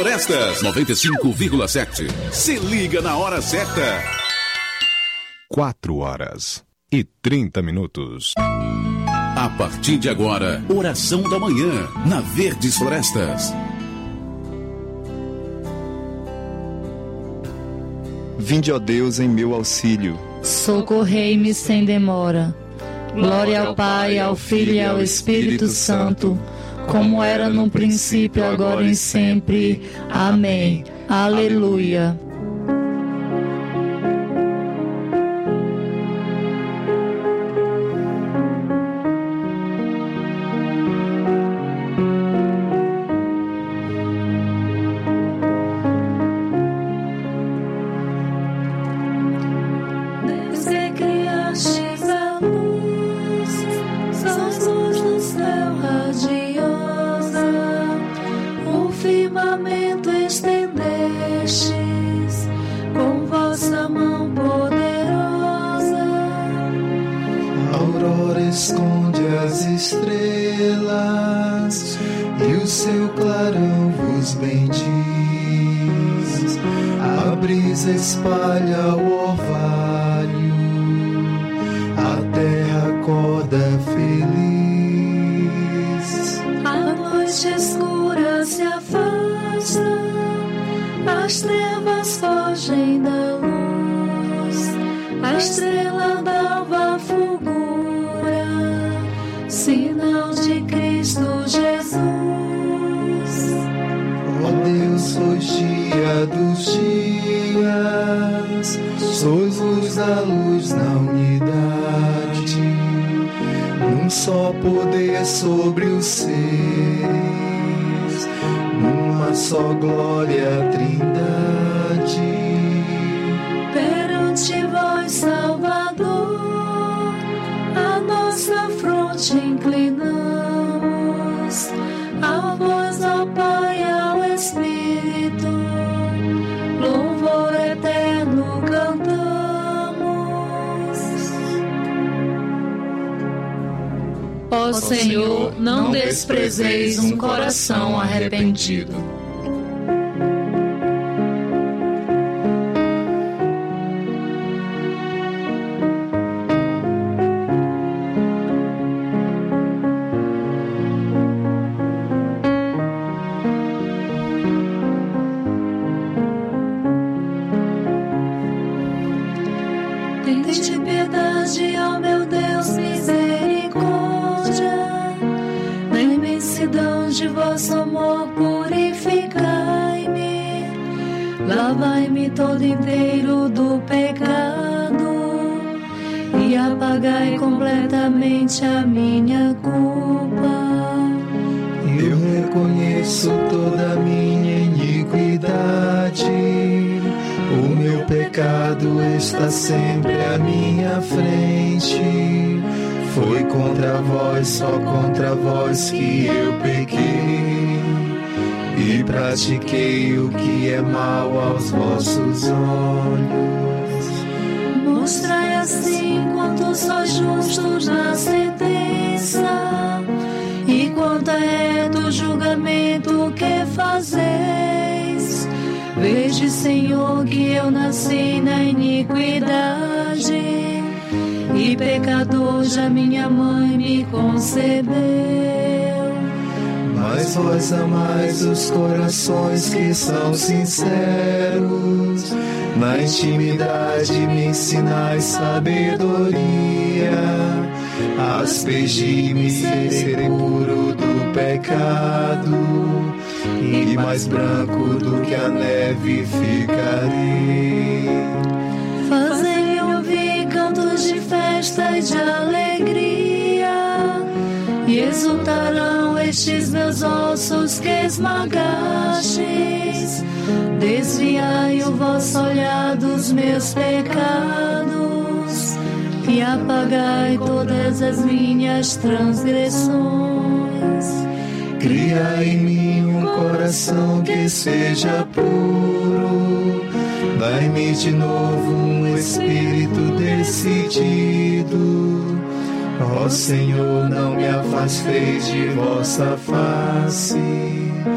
Florestas 95,7. Se liga na hora certa. 4h30. A partir de agora, oração da manhã, na Verdes Florestas. Vinde, ó Deus, em meu auxílio. Socorrei-me sem demora. Glória ao Pai, ao Filho e ao Espírito Santo, como era no princípio, agora e sempre. Amém. Aleluia. Esconde as estrelas e o seu clarão vos bendiz. A brisa espalha o orvalho, a terra acorda feliz. A noite escura se afasta, as trevas fogem da luz, a estrela d'alva fulgura, sinal de Cristo Jesus. Ó Deus, sois dia dos dias, sois luz da luz na unidade, num só poder sobre os seres, numa só glória, Trindade. Perante vós, Salvador, a nossa fronte inclinamos, a vós, ó Pai, ao Espírito, louvor eterno cantamos. Ó Senhor, não desprezeis um coração arrependido. Tende piedade, ó meu Deus, misericórdia, na imensidão de vosso amor purificai-me, lavai-me todo inteiro do pecado e apagai completamente a minha culpa. Eu reconheço toda a minha iniquidade, o meu pecado está sempre à minha frente. Foi contra vós, só contra vós que eu pequei e pratiquei o que é mal aos vossos olhos. Mostrai assim quanto sois justos na sentença e quanto é do julgamento que fazeis. Veja, Senhor, que eu nasci na iniquidade e pecador já minha mãe me concebeu. Mas vós amais os corações que são sinceros, na intimidade me ensinais sabedoria. Aspergi-me, serei puro do pecado, e mais branco do que a neve ficarei. Fazei ouvir cantos de festa e de alegria, e exultarão estes meus ossos que esmagastes. Desviai o vosso olhar dos meus pecados e apagai todas as minhas transgressões. Cria em mim um coração que seja puro, dai-me de novo um espírito decidido. Ó Senhor, não me afasteis de vossa face,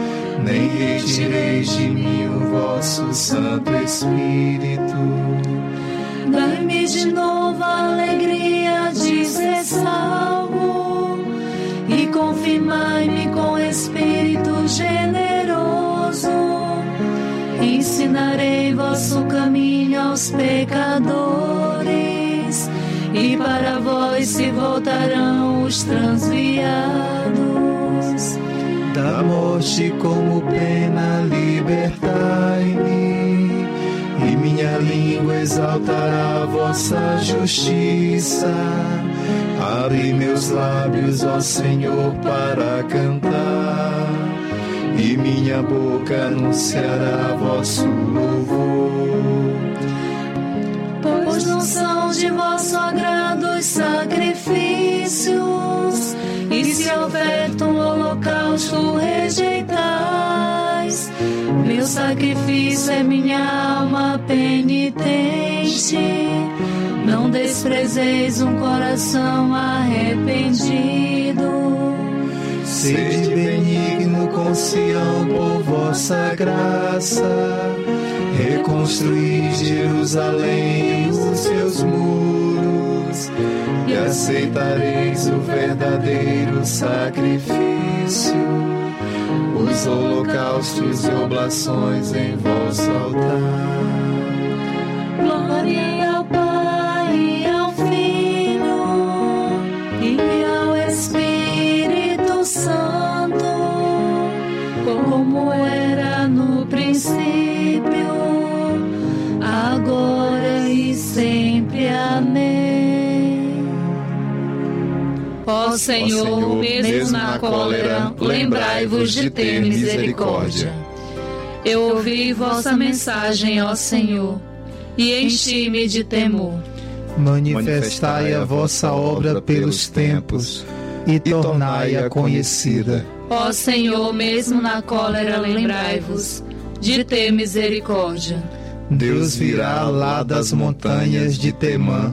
nem retireis de mim o vosso Santo Espírito. Dai-me de novo a alegria de ser salvo e confirmai-me com Espírito generoso. Ensinarei vosso caminho aos pecadores e para vós se voltarão os transviados. Da morte como pena libertai-me, e minha língua exaltará a vossa justiça. Abre meus lábios, ó Senhor, para cantar, e minha boca anunciará vosso louvor. Pois não são de vosso agrado os sacrifícios, e se oferta um holocausto rejeitais. Meu sacrifício é minha alma penitente, não desprezeis um coração arrependido. Sede benigno com Sião por vossa graça, reconstruí Jerusalém os seus muros, e aceitareis o verdadeiro sacrifício, os holocaustos e oblações em vosso altar. Glória ao Pai e ao Filho e ao Espírito Santo, como era no princípio, agora e sempre. Amém. Ó Senhor, mesmo na cólera, lembrai-vos de ter misericórdia. Eu ouvi vossa mensagem, ó Senhor, e enchi-me de temor. Manifestai a vossa obra pelos tempos e tornai-a conhecida. Ó Senhor, mesmo na cólera, lembrai-vos de ter misericórdia. Deus virá lá das montanhas de Temã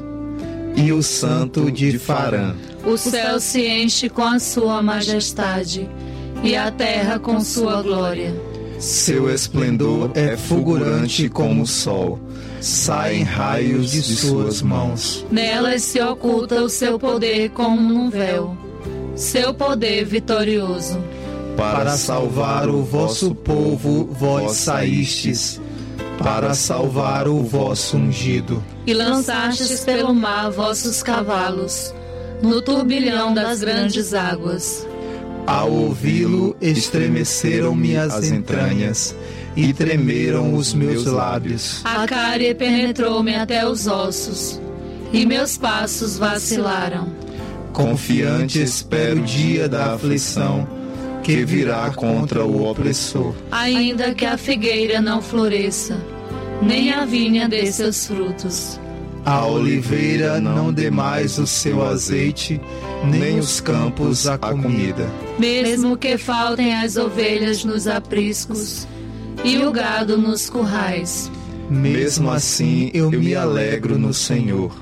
e o santo de Farã. O céu se enche com a sua majestade e a terra com sua glória. Seu esplendor é fulgurante como o sol, saem raios de suas mãos. Nelas se oculta o seu poder como num véu, seu poder vitorioso. Para salvar o vosso povo vós saístes, para salvar o vosso ungido. E lançastes pelo mar vossos cavalos, no turbilhão das grandes águas. Ao ouvi-lo, estremeceram-me as entranhas e tremeram os meus lábios. A cárie penetrou-me até os ossos, e meus passos vacilaram. Confiante espero o dia da aflição, que virá contra o opressor. Ainda que a figueira não floresça, nem a vinha dê seus frutos. A oliveira não dê mais o seu azeite, nem os campos a comida. Mesmo que faltem as ovelhas nos apriscos e o gado nos currais. Mesmo assim eu me alegro no Senhor.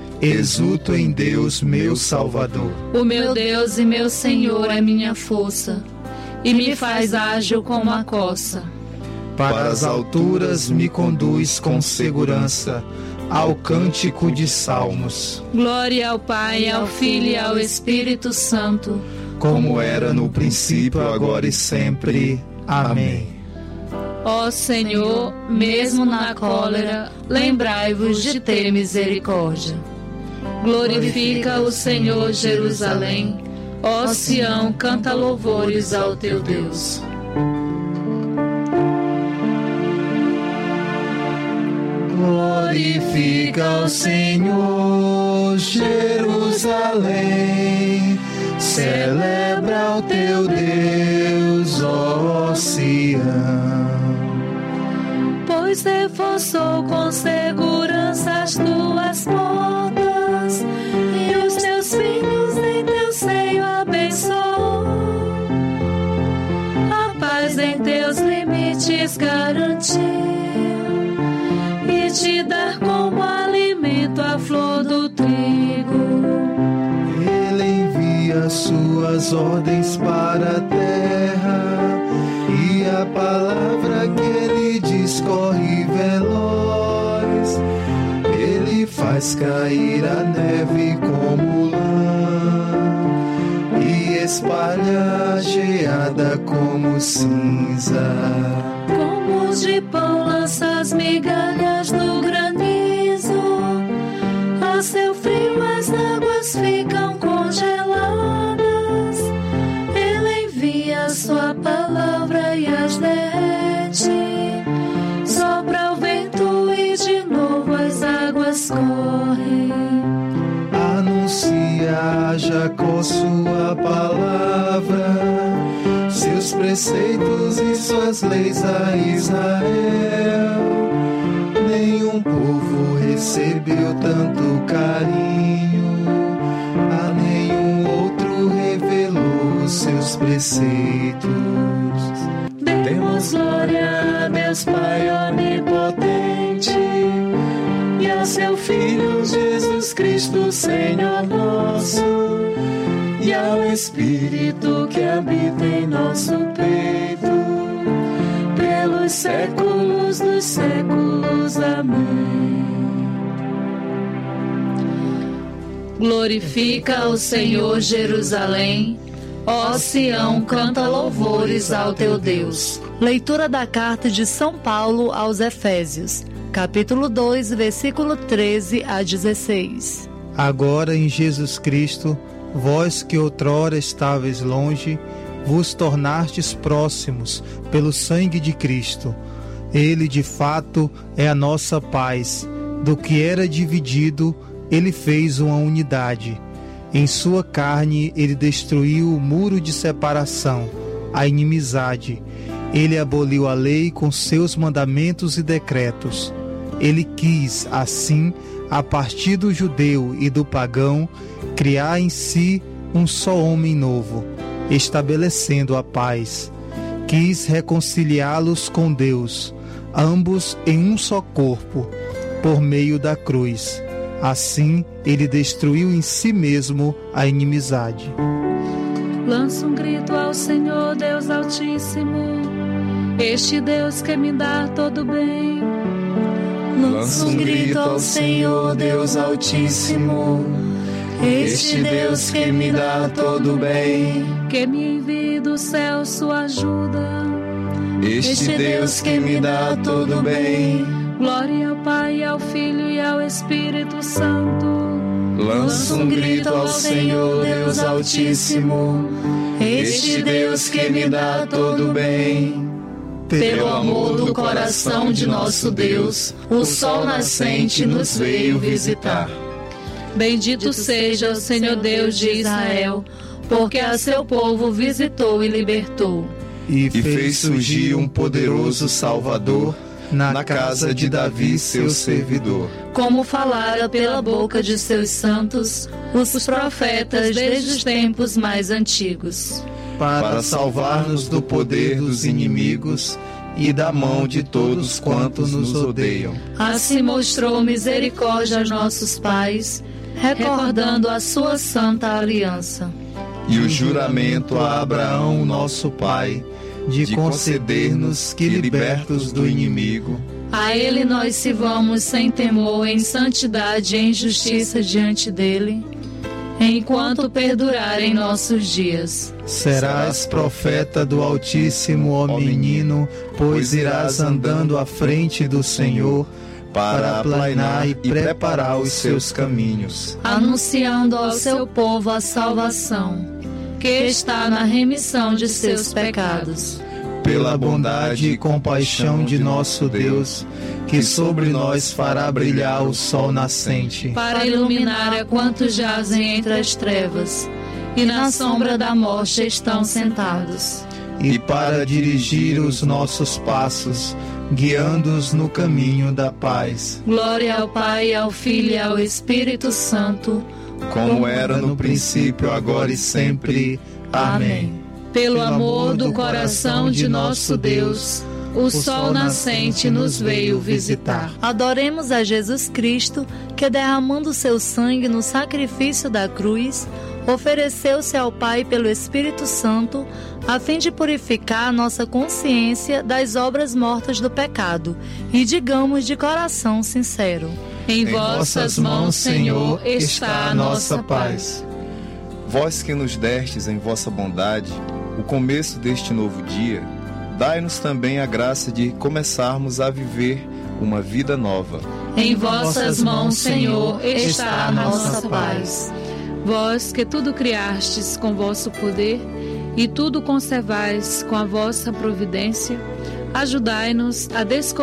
Exulto em Deus, meu Salvador. O meu Deus e meu Senhor é minha força, e me faz ágil como a coça. Para as alturas me conduz com segurança, ao cântico de salmos. Glória ao Pai, ao Filho e ao Espírito Santo, como era no princípio, agora e sempre. Amém. Ó Senhor, mesmo na cólera, lembrai-vos de ter misericórdia. Glorifica o Senhor, Jerusalém. Ó Sião, canta louvores ao teu Deus. Glorifica o Senhor, Jerusalém. Celebra o teu Deus, ó Sião. Pois reforçou com segurança as tuas portas, e os teus filhos em teu seio abençoou. A paz em teus limites garantiu, e te dar como alimento a flor do trigo. Ele envia suas ordens para a terra, e a palavra que ele discorre veloz. Ele faz cair a neve como lã e espalha a geada como cinza. Como de pão lança as migalhas do granizo, a seu frio as águas ficam congeladas. Ele envia sua palavra e as derrete, sopra o vento e de novo as águas correm. Anuncia a Jacó sua palavra, seus preceitos e suas leis a Israel. Nenhum povo recebeu tanto carinho, a nenhum outro revelou seus preceitos. Demos glória a Deus Pai onipotente e a seu Filho Jesus Cristo, Senhor nosso, e ao Espírito que habita em nosso peito, pelos séculos dos séculos. Amém. Glorifica o Senhor, Jerusalém. Ó Sião, canta louvores ao teu Deus. Leitura da carta de São Paulo aos Efésios, capítulo 2, versículo 13 a 16. Agora em Jesus Cristo, vós que outrora estáveis longe, vos tornastes próximos pelo sangue de Cristo. Ele, de fato, é a nossa paz. Do que era dividido, ele fez uma unidade. Em sua carne, ele destruiu o muro de separação, a inimizade. Ele aboliu a lei com seus mandamentos e decretos. Ele quis, assim, a partir do judeu e do pagão, criar em si um só homem novo, estabelecendo a paz. Quis reconciliá-los com Deus, ambos em um só corpo, por meio da cruz. Assim, ele destruiu em si mesmo a inimizade. Lanço um grito ao Senhor, Deus Altíssimo, este Deus que me dá todo bem. Lanço um grito ao Senhor, Deus Altíssimo, este Deus que me dá todo bem. Que me envie do céu sua ajuda, este Deus que me dá todo bem. Glória ao Pai, ao Filho e ao Espírito Santo. Lanço um grito ao Senhor, Deus Altíssimo, este Deus que me dá todo bem. Pelo amor do coração de nosso Deus, o sol nascente nos veio visitar. Bendito seja o Senhor Deus de Israel, porque a seu povo visitou e libertou. E fez surgir um poderoso Salvador na casa de Davi, seu servidor. Como falara pela boca de seus santos, os profetas desde os tempos mais antigos. Para salvar-nos do poder dos inimigos e da mão de todos quantos nos odeiam. Assim mostrou misericórdia aos nossos pais, recordando a sua santa aliança. E o juramento a Abraão, nosso pai, de conceder-nos que, libertos do inimigo, a ele nós sirvamos sem temor, em santidade e em justiça diante dele, enquanto perdurarem nossos dias. Serás profeta do Altíssimo, ó menino, pois irás andando à frente do Senhor, para aplanar e preparar os seus caminhos, anunciando ao seu povo a salvação, que está na remissão de seus pecados. Pela bondade e compaixão de nosso Deus, que sobre nós fará brilhar o sol nascente, para iluminar a quantos jazem entre as trevas e na sombra da morte estão sentados. E para dirigir os nossos passos, guiando-os no caminho da paz. Glória ao Pai, ao Filho e ao Espírito Santo, como era no princípio, agora e sempre. Amém. Pelo amor do coração de nosso Deus, o sol nascente nos veio visitar. Adoremos a Jesus Cristo, que derramando seu sangue no sacrifício da cruz, ofereceu-se ao Pai pelo Espírito Santo, a fim de purificar a nossa consciência das obras mortas do pecado, e digamos de coração sincero: em vossas mãos, Senhor, está a nossa paz. Vós que nos destes em vossa bondade o começo deste novo dia, dai-nos também a graça de começarmos a viver uma vida nova. Em vossas mãos, Senhor, está a nossa paz. Vós que tudo criastes com vosso poder e tudo conservais com a vossa providência, ajudai-nos a descobrir